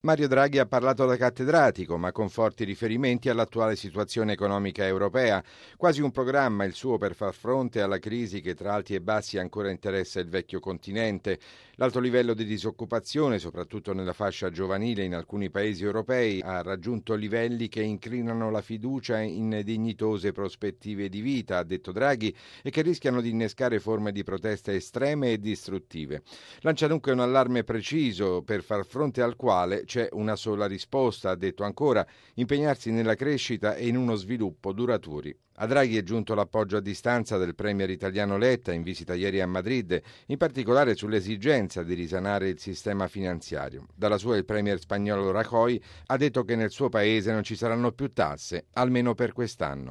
Mario Draghi ha parlato da cattedratico, ma con forti riferimenti all'attuale situazione economica europea. Quasi un programma il suo per far fronte alla crisi che tra alti e bassi ancora interessa il vecchio continente. L'alto livello di disoccupazione, soprattutto nella fascia giovanile in alcuni paesi europei, ha raggiunto livelli che incrinano la fiducia in dignitose prospettive di vita, ha detto Draghi, e che rischiano di innescare forme di protesta estreme e distruttive. Lancia dunque un allarme preciso per far fronte al quale c'è una sola risposta, ha detto ancora, impegnarsi nella crescita e in uno sviluppo duraturi. A Draghi è giunto l'appoggio a distanza del premier italiano Letta in visita ieri a Madrid, in particolare sull'esigenza di risanare il sistema finanziario. Dalla sua il premier spagnolo Rajoy ha detto che nel suo paese non ci saranno più tasse, almeno per quest'anno.